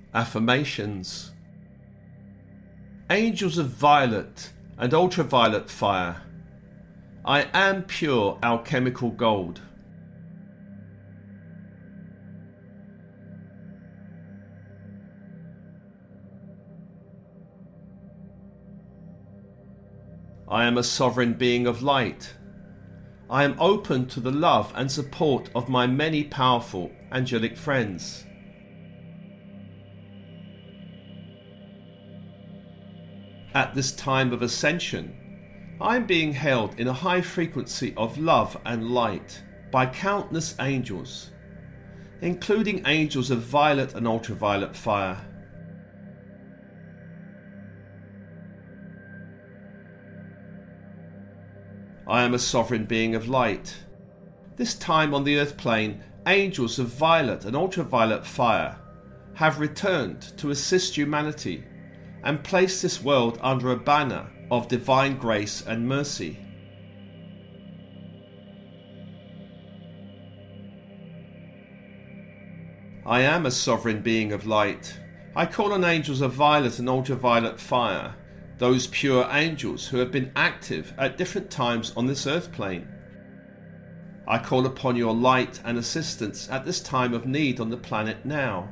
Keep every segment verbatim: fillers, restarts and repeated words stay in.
Affirmations. Angels of violet and ultraviolet fire, I am pure alchemical gold. I am a sovereign being of light. I am open to the love and support of my many powerful angelic friends. At this time of ascension, I am being held in a high frequency of love and light by countless angels, including angels of violet and ultraviolet fire. I am a sovereign being of light. This time on the earth plane, angels of violet and ultraviolet fire have returned to assist humanity and place this world under a banner of divine grace and mercy. I am a sovereign being of light. I call on angels of violet and ultraviolet fire, those pure angels who have been active at different times on this earth plane. I call upon your light and assistance at this time of need on the planet now.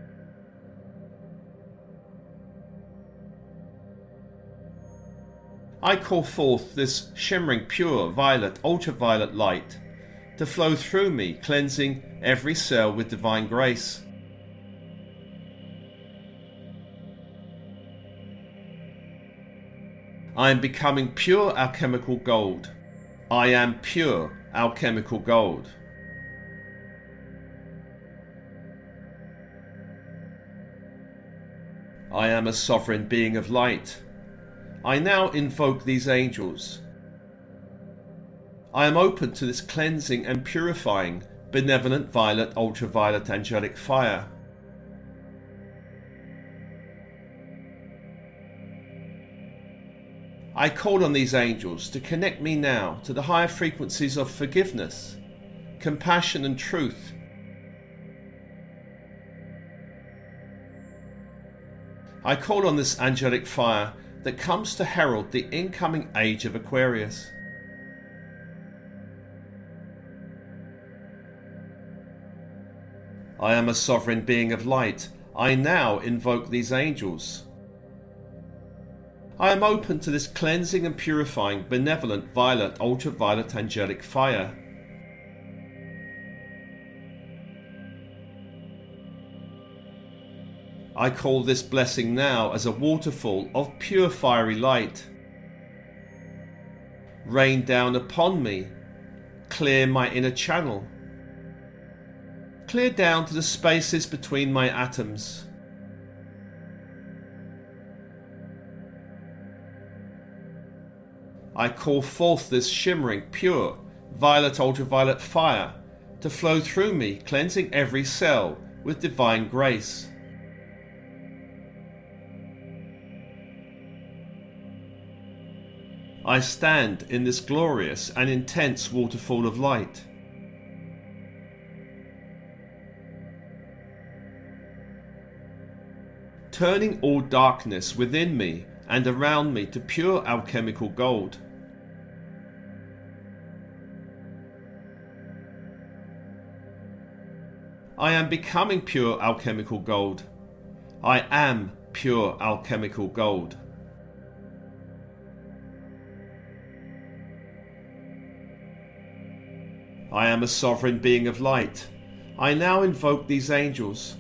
I call forth this shimmering pure violet ultraviolet light to flow through me, cleansing every cell with divine grace. I am becoming pure alchemical gold. I am pure alchemical gold. I am a sovereign being of light. I now invoke these angels. I am open to this cleansing and purifying, benevolent violet ultraviolet angelic fire. I call on these angels to connect me now to the higher frequencies of forgiveness, compassion and truth. I call on this angelic fire that comes to herald the incoming age of Aquarius. I am a sovereign being of light. I now invoke these angels. I am open to this cleansing and purifying, benevolent, violet, ultraviolet angelic fire. I call this blessing now as a waterfall of pure fiery light. Rain down upon me, clear my inner channel. Clear down to the spaces between my atoms. I call forth this shimmering, pure, violet ultraviolet fire to flow through me, cleansing every cell with divine grace. I stand in this glorious and intense waterfall of light. Turning all darkness within me and around me to pure alchemical gold. I am becoming pure alchemical gold. I am pure alchemical gold. I am a sovereign being of light. I now invoke these angels.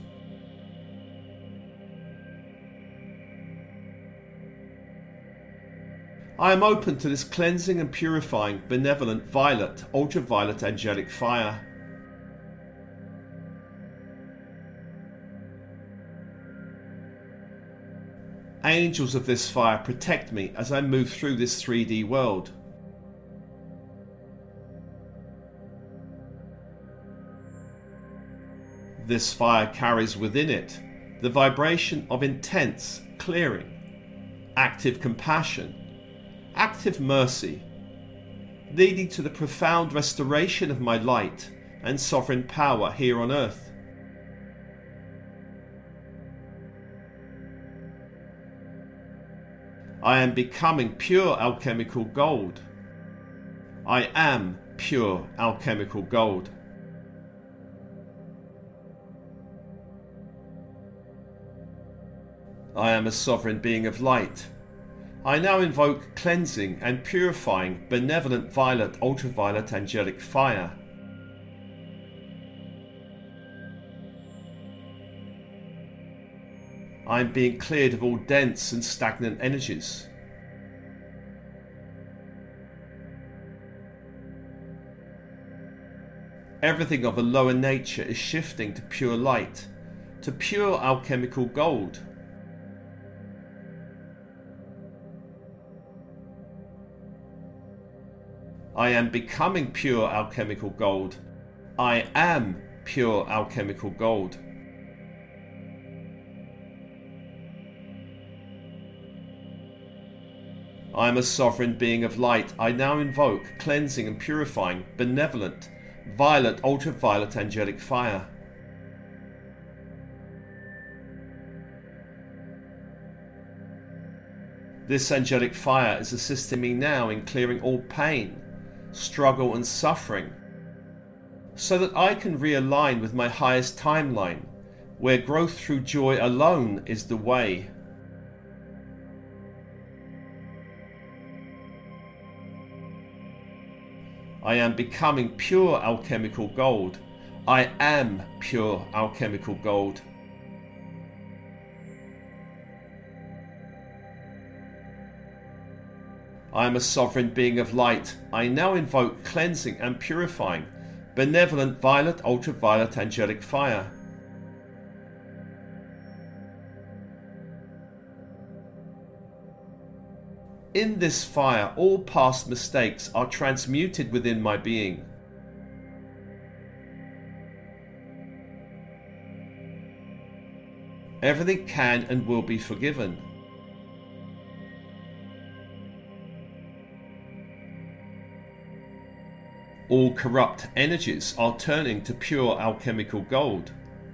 I am open to this cleansing and purifying, benevolent, violet, ultraviolet angelic fire. Angels of this fire protect me as I move through this three D world. This fire carries within it the vibration of intense clearing, active compassion, active mercy, leading to the profound restoration of my light and sovereign power here on earth. I am becoming pure alchemical gold. I am pure alchemical gold. I am a sovereign being of light. I now invoke cleansing and purifying benevolent violet ultraviolet angelic fire. I am being cleared of all dense and stagnant energies. Everything of a lower nature is shifting to pure light, to pure alchemical gold. I am becoming pure alchemical gold. I am pure alchemical gold. I am a sovereign being of light. I now invoke cleansing and purifying benevolent violet ultraviolet angelic fire. This angelic fire is assisting me now in clearing all pain, struggle and suffering, so that I can realign with my highest timeline, where growth through joy alone is the way. I am becoming pure alchemical gold. I am pure alchemical gold. I am a sovereign being of light. I now invoke cleansing and purifying benevolent violet ultraviolet angelic fire. In this fire, all past mistakes are transmuted within my being. Everything can and will be forgiven. All corrupt energies are turning to pure alchemical gold.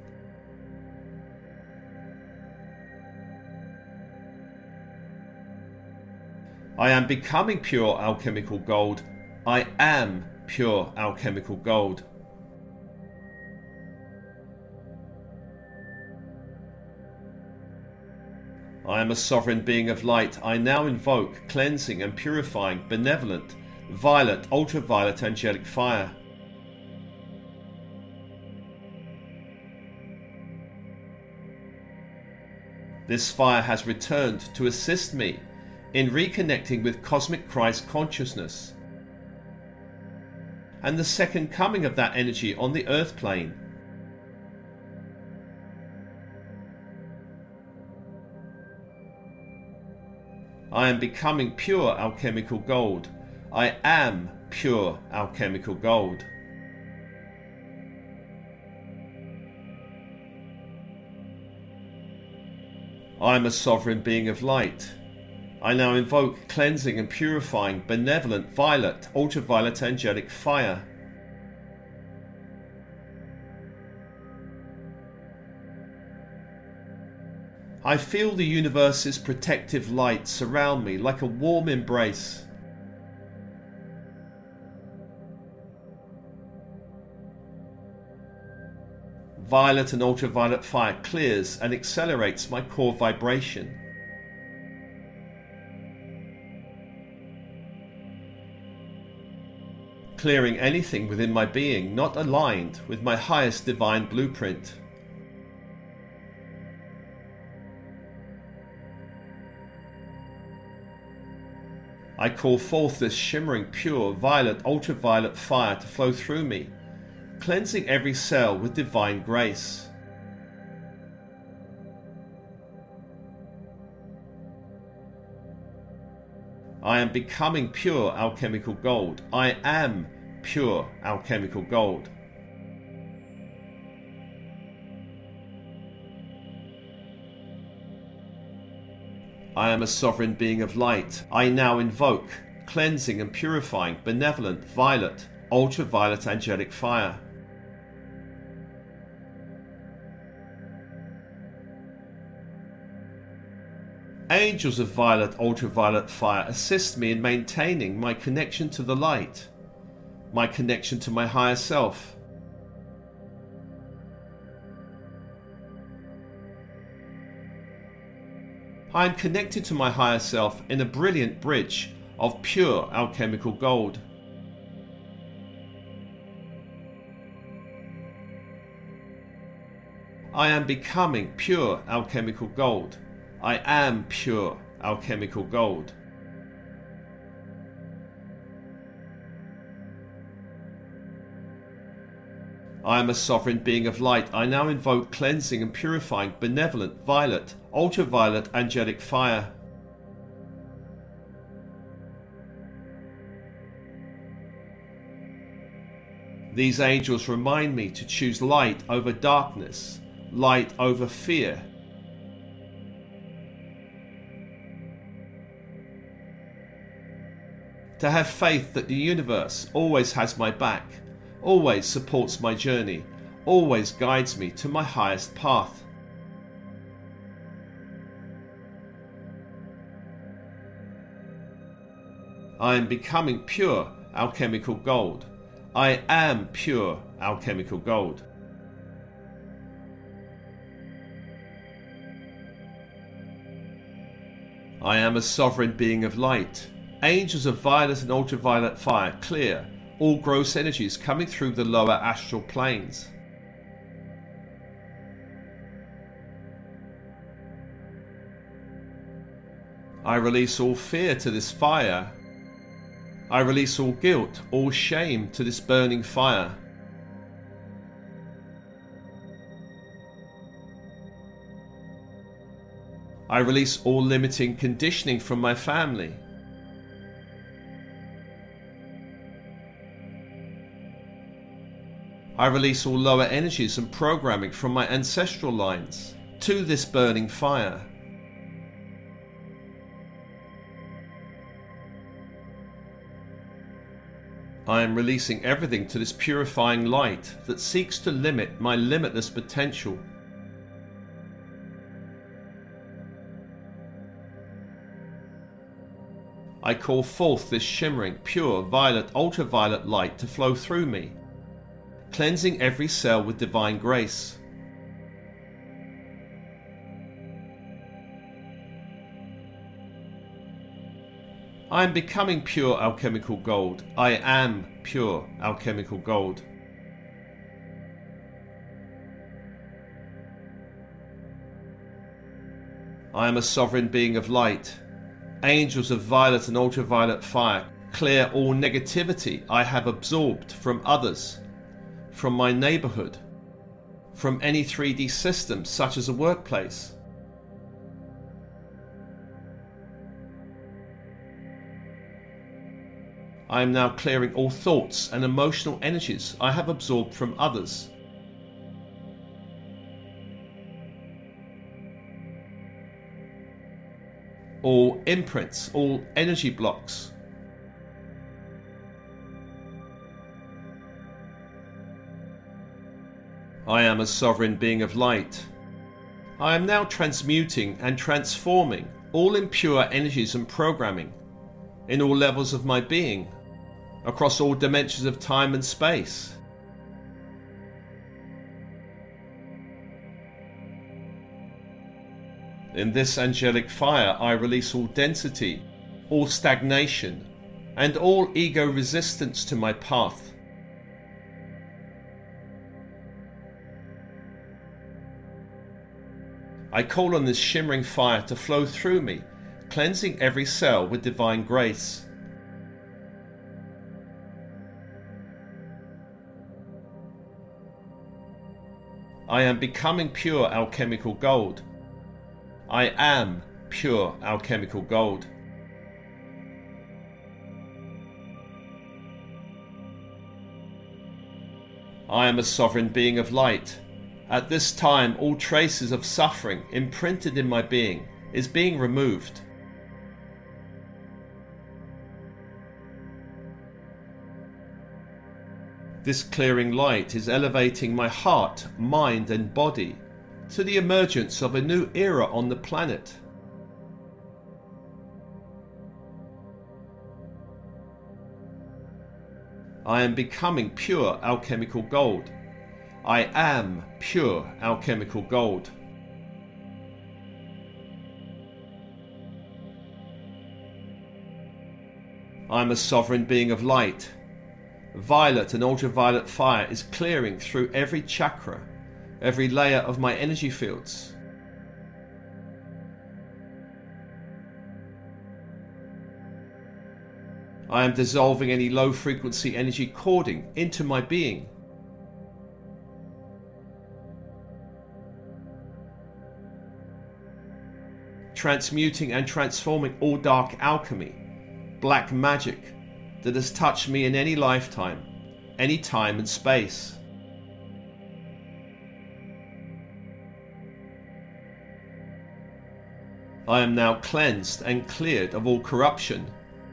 I am becoming pure alchemical gold. I am pure alchemical gold. I am a sovereign being of light. I now invoke cleansing and purifying benevolent violet ultraviolet angelic fire. This fire has returned to assist me in reconnecting with cosmic Christ consciousness and the second coming of that energy on the earth plane. I am becoming pure alchemical gold. I am pure alchemical gold. I am a sovereign being of light. I now invoke cleansing and purifying benevolent violet ultraviolet angelic fire. I feel the universe's protective light surround me like a warm embrace. Violet and ultraviolet fire clears and accelerates my core vibration. Clearing anything within my being not aligned with my highest divine blueprint. I call forth this shimmering pure violet ultraviolet fire to flow through me, cleansing every cell with divine grace. I am becoming pure alchemical gold. I am pure alchemical gold. I am a sovereign being of light. I now invoke cleansing and purifying benevolent violet ultraviolet angelic fire. Angels of violet, ultraviolet fire assist me in maintaining my connection to the light, my connection to my higher self. I am connected to my higher self in a brilliant bridge of pure alchemical gold. I am becoming pure alchemical gold. I am pure alchemical gold. I am a sovereign being of light. I now invoke cleansing and purifying, benevolent, violet, ultraviolet, angelic fire. These angels remind me to choose light over darkness, light over fear. To have faith that the universe always has my back, always supports my journey, always guides me to my highest path. I am becoming pure alchemical gold. I am pure alchemical gold. I am a sovereign being of light. Angels of violet and ultraviolet fire clear all gross energies coming through the lower astral planes. I release all fear to this fire. I release all guilt, all shame to this burning fire. I release all limiting conditioning from my family. I release all lower energies and programming from my ancestral lines to this burning fire. I am releasing everything to this purifying light that seeks to limit my limitless potential. I call forth this shimmering, pure, violet, ultraviolet light to flow through me, cleansing every cell with divine grace. I am becoming pure alchemical gold. I am pure alchemical gold. I am a sovereign being of light. Angels of violet and ultraviolet fire clear all negativity I have absorbed from others, from my neighborhood, from any three D system such as a workplace. I am now clearing all thoughts and emotional energies I have absorbed from others. All imprints, all energy blocks. I am a sovereign being of light. I am now transmuting and transforming all impure energies and programming in all levels of my being, across all dimensions of time and space. In this angelic fire, I release all density, all stagnation, and all ego resistance to my path. I call on this shimmering fire to flow through me, cleansing every cell with divine grace. I am becoming pure alchemical gold. I am pure alchemical gold. I am a sovereign being of light. At this time, all traces of suffering imprinted in my being is being removed. This clearing light is elevating my heart, mind and body to the emergence of a new era on the planet. I am becoming pure alchemical gold. I am pure alchemical gold. I am a sovereign being of light. Violet and ultraviolet fire is clearing through every chakra, every layer of my energy fields. I am dissolving any low frequency energy cording into my being. Transmuting and transforming all dark alchemy, black magic that has touched me in any lifetime, any time and space. I am now cleansed and cleared of all corruption.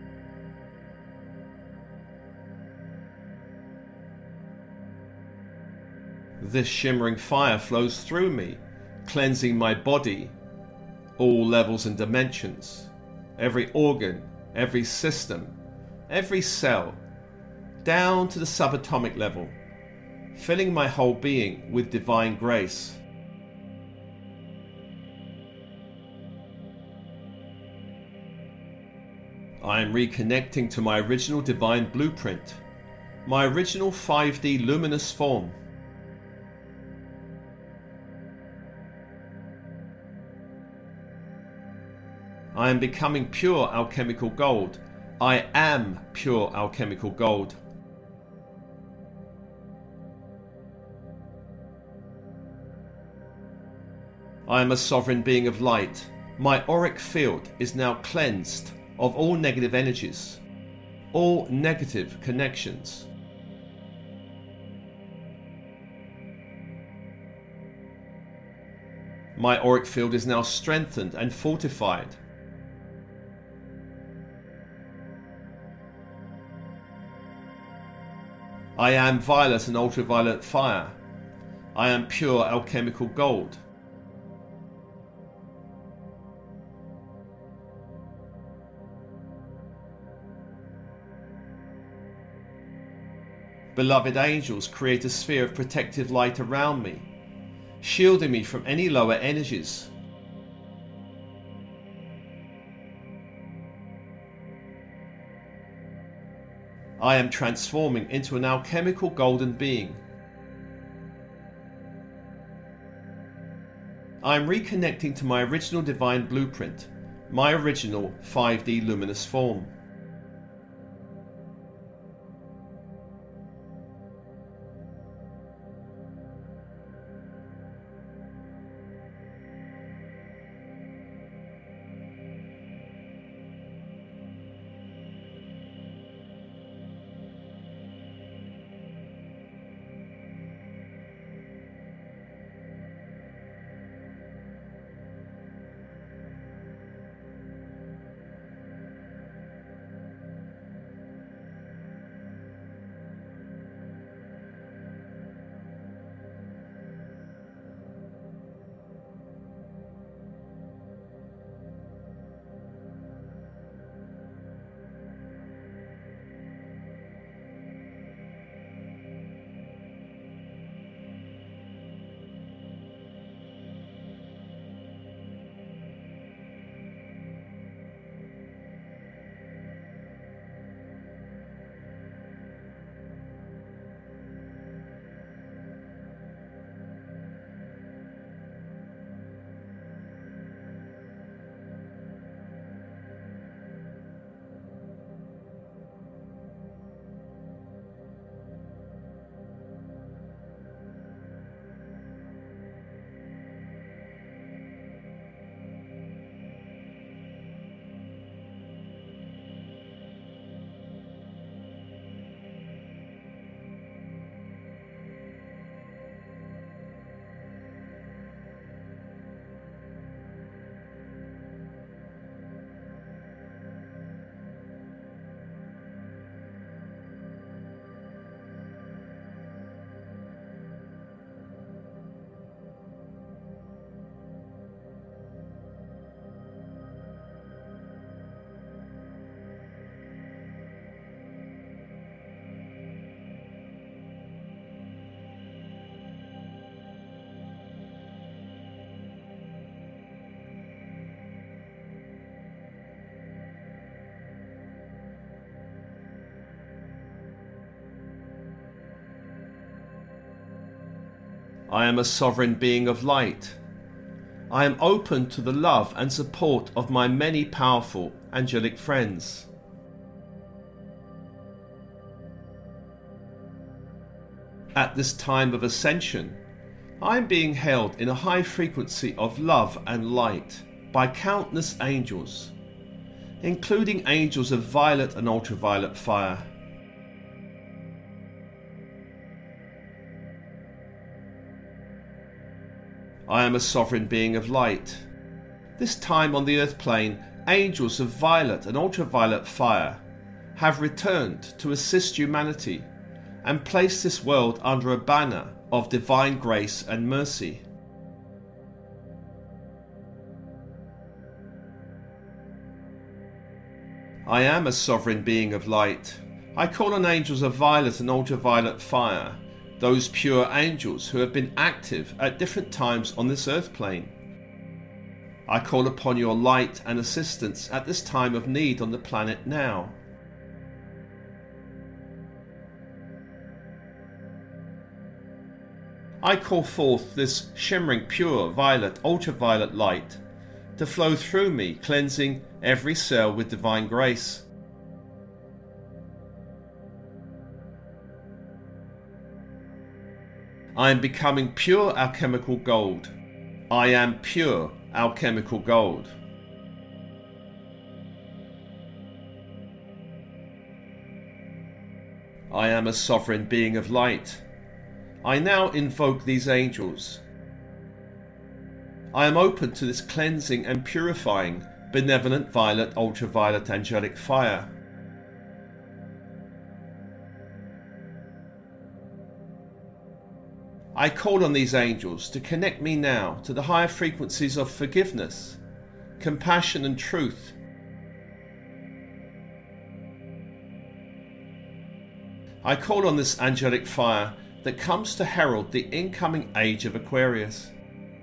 This shimmering fire flows through me, cleansing my body, all levels and dimensions, every organ, every system, every cell, down to the subatomic level, filling my whole being with divine grace. I am reconnecting to my original divine blueprint, my original five D luminous form. I am becoming pure alchemical gold. I am pure alchemical gold. I am a sovereign being of light. My auric field is now cleansed of all negative energies, all negative connections. My auric field is now strengthened and fortified. I am violet and ultraviolet fire. I am pure alchemical gold. Beloved angels, create a sphere of protective light around me, shielding me from any lower energies. I am transforming into an alchemical golden being. I am reconnecting to my original divine blueprint, my original five D luminous form. I am a sovereign being of light. I am open to the love and support of my many powerful angelic friends. At this time of ascension, I am being held in a high frequency of love and light by countless angels, including angels of violet and ultraviolet fire. I am a sovereign being of light. This time on the earth plane, angels of violet and ultraviolet fire have returned to assist humanity and place this world under a banner of divine grace and mercy. I am a sovereign being of light. I call on angels of violet and ultraviolet fire, those pure angels who have been active at different times on this earth plane. I call upon your light and assistance at this time of need on the planet now. I call forth this shimmering pure violet ultraviolet light to flow through me, cleansing every cell with divine grace. I am becoming pure alchemical gold. I am pure alchemical gold. I am a sovereign being of light. I now invoke these angels. I am open to this cleansing and purifying, benevolent violet ultraviolet angelic fire. I call on these angels to connect me now to the higher frequencies of forgiveness, compassion and truth. I call on this angelic fire that comes to herald the incoming age of Aquarius.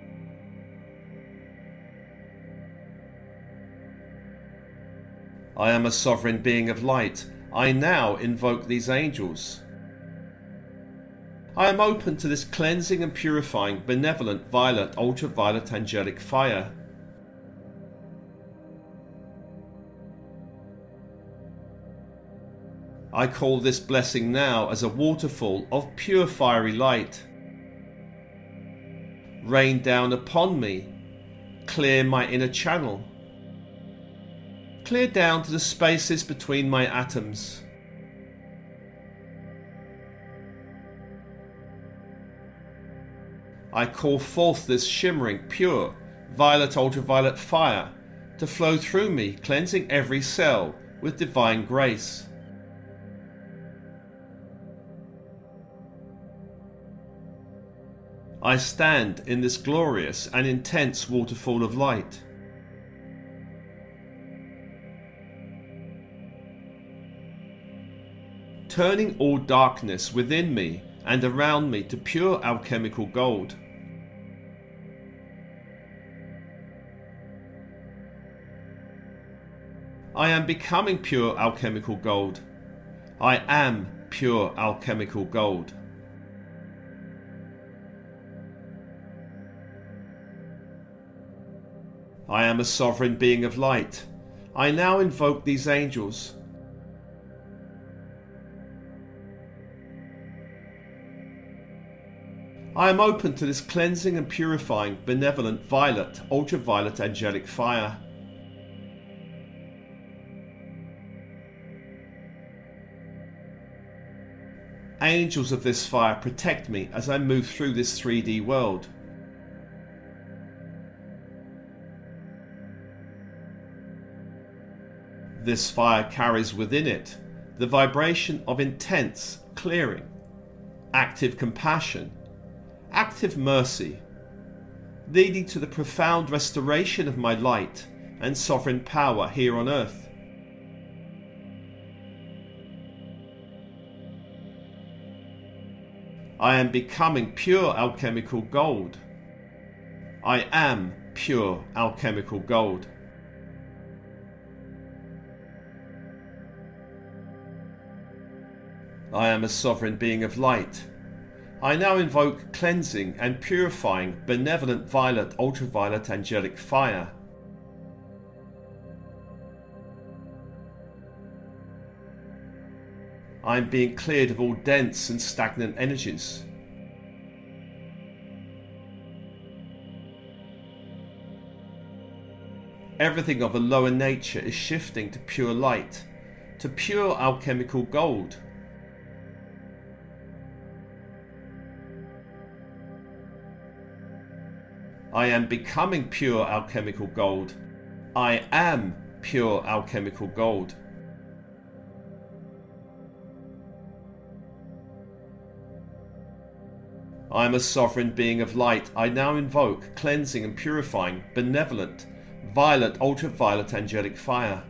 I am a sovereign being of light. I now invoke these angels. I am open to this cleansing and purifying, benevolent, violet, ultraviolet angelic fire. I call this blessing now as a waterfall of pure fiery light. Rain down upon me, clear my inner channel. Clear down to the spaces between my atoms. I call forth this shimmering, pure, violet ultraviolet fire to flow through me, cleansing every cell with divine grace. I stand in this glorious and intense waterfall of light. Turning all darkness within me and around me to pure alchemical gold. I am becoming pure alchemical gold. I am pure alchemical gold. I am a sovereign being of light. I now invoke these angels. I am open to this cleansing and purifying, benevolent, violet, ultraviolet angelic fire. Angels of this fire protect me as I move through this three D world. This fire carries within it the vibration of intense clearing, active compassion, active mercy, leading to the profound restoration of my light and sovereign power here on earth. I am becoming pure alchemical gold. I am pure alchemical gold. I am a sovereign being of light. I now invoke cleansing and purifying benevolent violet ultraviolet angelic fire. I am being cleared of all dense and stagnant energies. Everything of a lower nature is shifting to pure light, to pure alchemical gold. I am becoming pure alchemical gold. I am pure alchemical gold. I am a sovereign being of light. I now invoke cleansing and purifying benevolent violet ultraviolet angelic fire.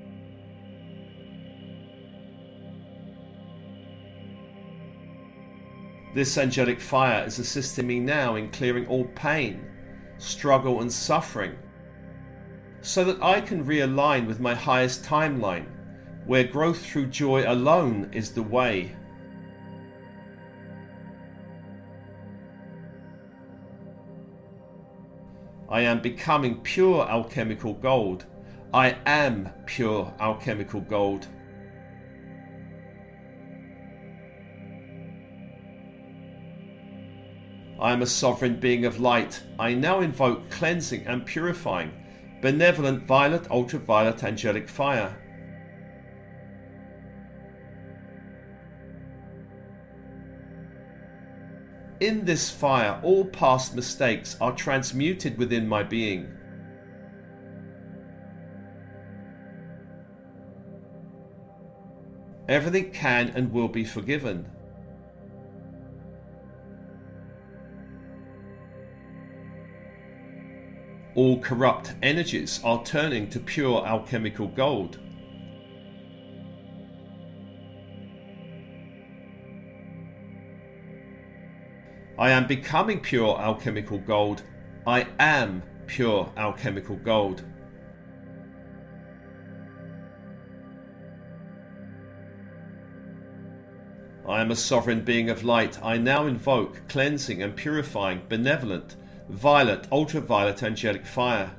This angelic fire is assisting me now in clearing all pain, struggle and suffering, so that I can realign with my highest timeline, where growth through joy alone is the way. I am becoming pure alchemical gold. I am pure alchemical gold. I am a sovereign being of light. I now invoke cleansing and purifying benevolent violet ultraviolet angelic fire. In this fire, all past mistakes are transmuted within my being. Everything can and will be forgiven. All corrupt energies are turning to pure alchemical gold. I am becoming pure alchemical gold. I am pure alchemical gold. I am a sovereign being of light. I now invoke cleansing and purifying benevolent violet ultraviolet angelic fire.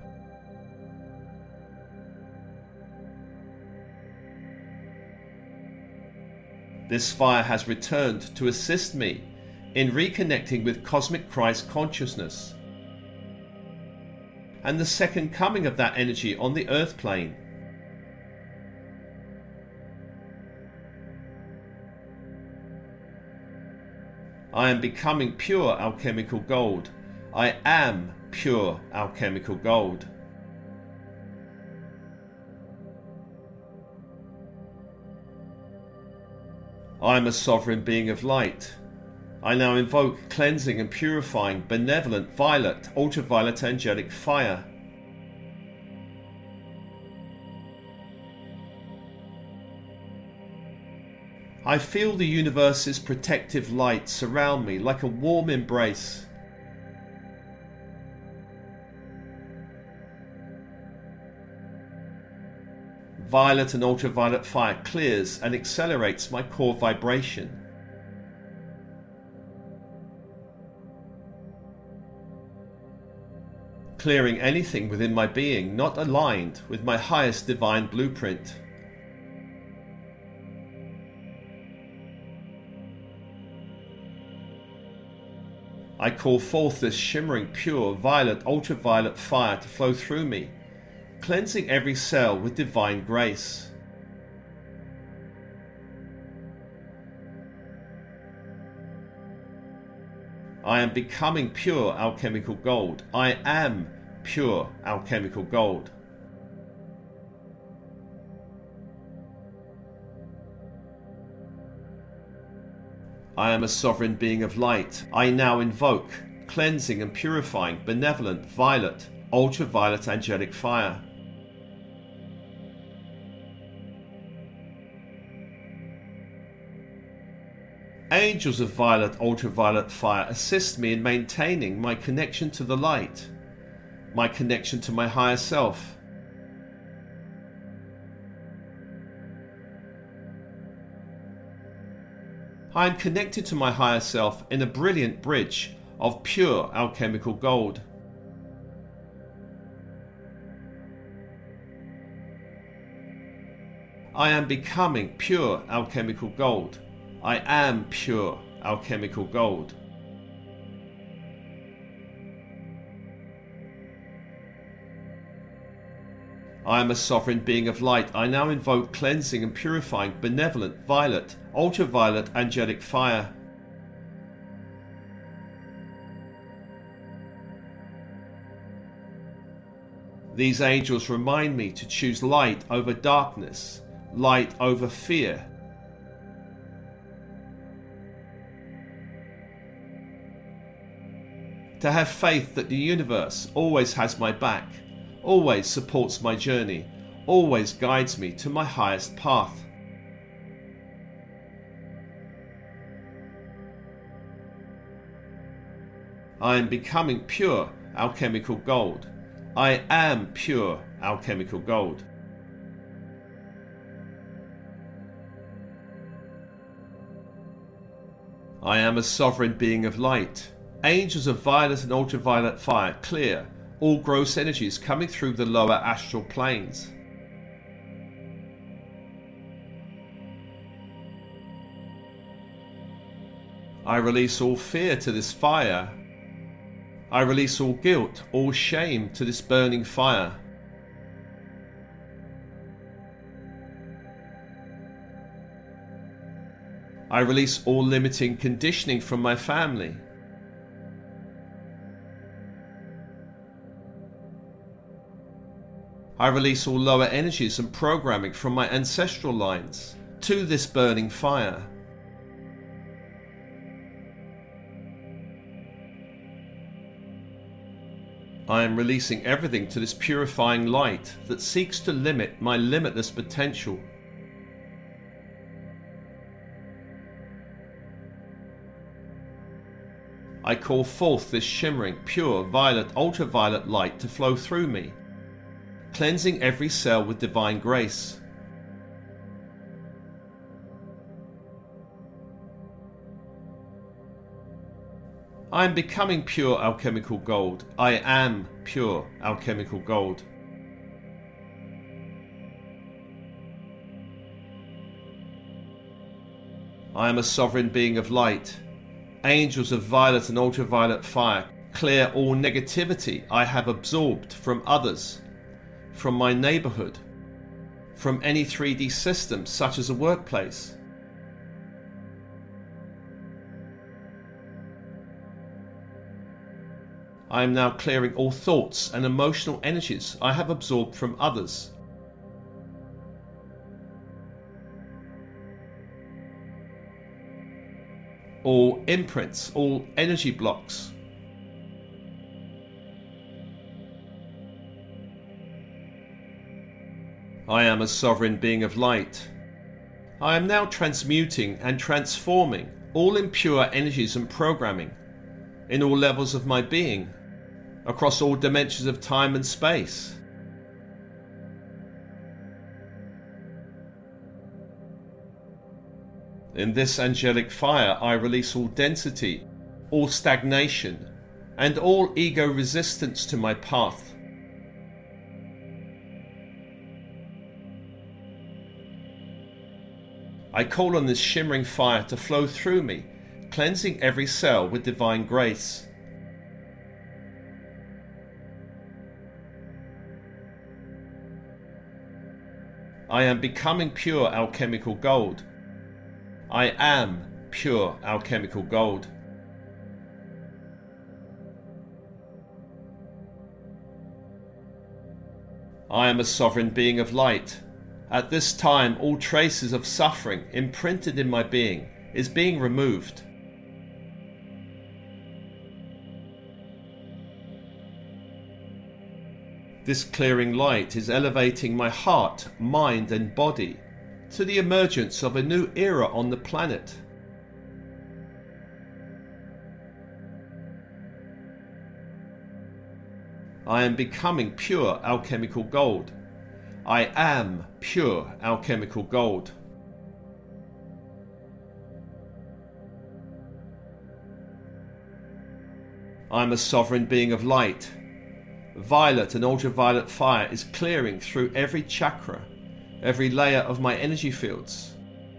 This fire has returned to assist me in reconnecting with cosmic Christ consciousness and the second coming of that energy on the earth plane. I am becoming pure alchemical gold. I am pure alchemical gold. I am a sovereign being of light. I now invoke cleansing and purifying benevolent violet ultraviolet angelic fire. I feel the universe's protective light surround me like a warm embrace. Violet and ultraviolet fire clears and accelerates my core vibration. Clearing anything within my being not aligned with my highest divine blueprint. I call forth this shimmering pure violet ultraviolet fire to flow through me, cleansing every cell with divine grace. I am becoming pure alchemical gold. I am pure alchemical gold. I am a sovereign being of light. I now invoke cleansing and purifying benevolent violet ultraviolet angelic fire. Angels of violet ultraviolet fire assist me in maintaining my connection to the light, my connection to my higher self. I am connected to my higher self in a brilliant bridge of pure alchemical gold. I am becoming pure alchemical gold. I am pure alchemical gold. I am a sovereign being of light. I now invoke cleansing and purifying, benevolent, violet, ultraviolet, angelic fire. These angels remind me to choose light over darkness, light over fear. To have faith that the universe always has my back, always supports my journey, always guides me to my highest path. I am becoming pure alchemical gold. I am pure alchemical gold. I am a sovereign being of light. Angels of violet and ultraviolet fire clear all gross energies coming through the lower astral planes. I release all fear to this fire. I release all guilt, all shame to this burning fire. I release all limiting conditioning from my family. I release all lower energies and programming from my ancestral lines to this burning fire. I am releasing everything to this purifying light that seeks to limit my limitless potential. I call forth this shimmering, pure, violet, ultraviolet light to flow through me, cleansing every cell with divine grace. I am becoming pure alchemical gold. I am pure alchemical gold. I am a sovereign being of light. Angels of violet and ultraviolet fire clear all negativity I have absorbed from others, from my neighborhood, from any three D system such as a workplace. I am now clearing all thoughts and emotional energies I have absorbed from others. All imprints, all energy blocks. I am a sovereign being of light. I am now transmuting and transforming all impure energies and programming in all levels of my being, across all dimensions of time and space. In this angelic fire, I release all density, all stagnation, and all ego resistance to my path. I call on this shimmering fire to flow through me, cleansing every cell with divine grace. I am becoming pure alchemical gold. I am pure alchemical gold. I am a sovereign being of light. At this time, all traces of suffering imprinted in my being is being removed. This clearing light is elevating my heart, mind, and body to the emergence of a new era on the planet. I am becoming pure alchemical gold. I am pure alchemical gold. I am a sovereign being of light. Violet and ultraviolet fire is clearing through every chakra, every layer of my energy fields.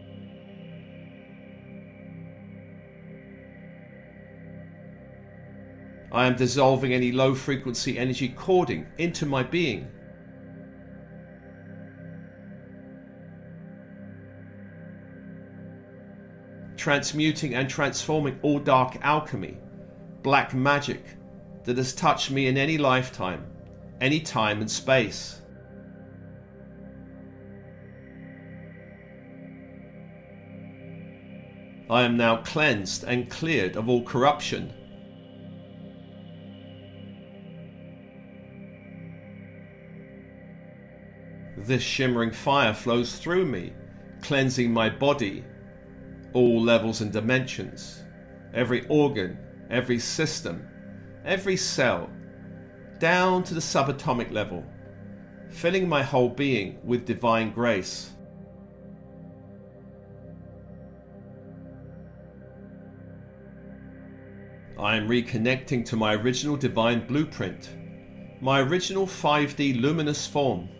I am dissolving any low frequency energy cording into my being. Transmuting and transforming all dark alchemy, black magic that has touched me in any lifetime, any time and space. I am now cleansed and cleared of all corruption. This shimmering fire flows through me, cleansing my body, all levels and dimensions, every organ, every system, every cell, down to the subatomic level, filling my whole being with divine grace. I am reconnecting to my original divine blueprint, my original five D luminous form.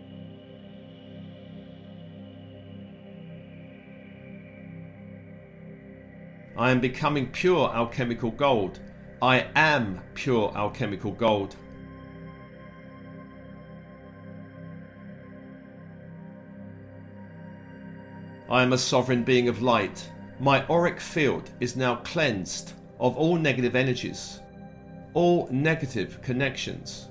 I am becoming pure alchemical gold. I am pure alchemical gold. I am a sovereign being of light. My auric field is now cleansed of all negative energies, all negative connections.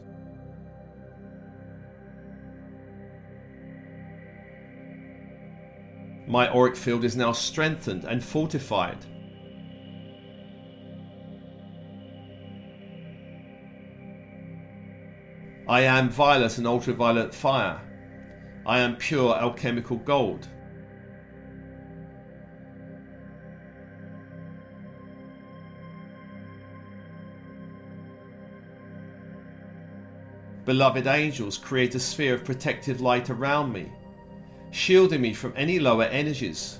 My auric field is now strengthened and fortified. I am violet and ultraviolet fire. I am pure alchemical gold. Beloved angels, create a sphere of protective light around me, shielding me from any lower energies.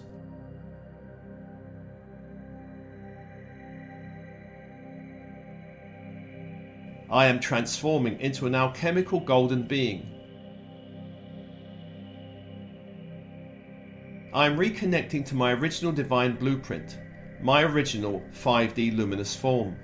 I am transforming into an alchemical golden being. I am reconnecting to my original divine blueprint, my original five D luminous form.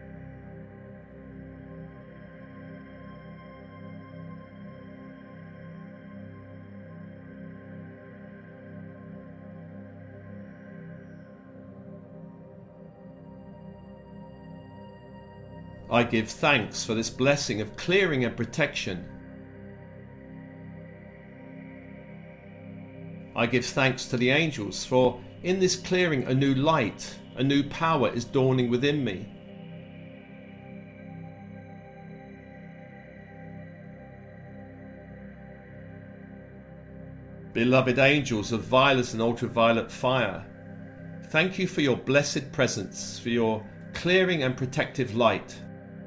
I give thanks for this blessing of clearing and protection. I give thanks to the angels, for in this clearing a new light, a new power is dawning within me. Beloved angels of violet and ultraviolet fire, thank you for your blessed presence, for your clearing and protective light.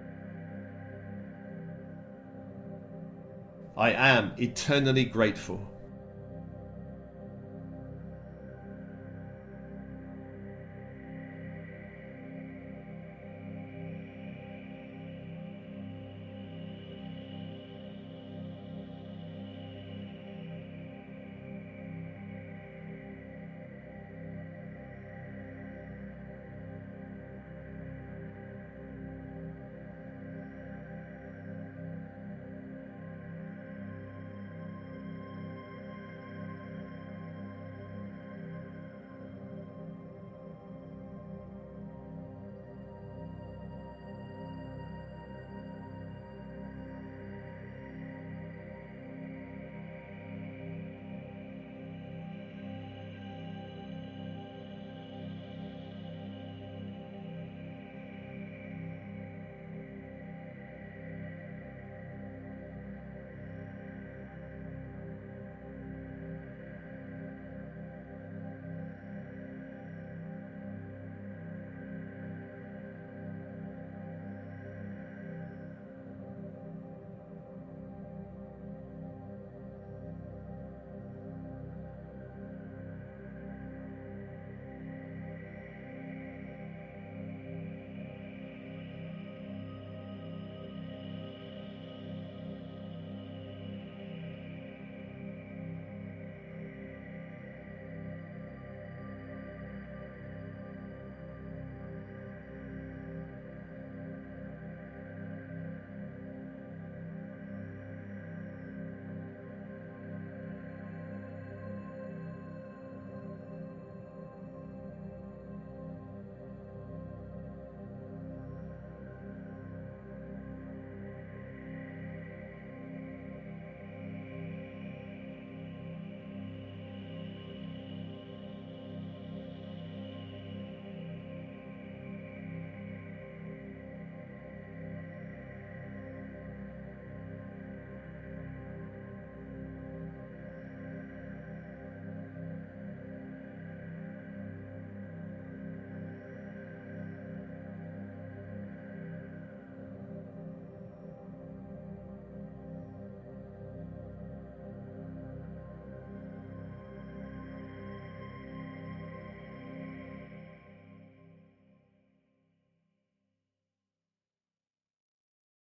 I am eternally grateful.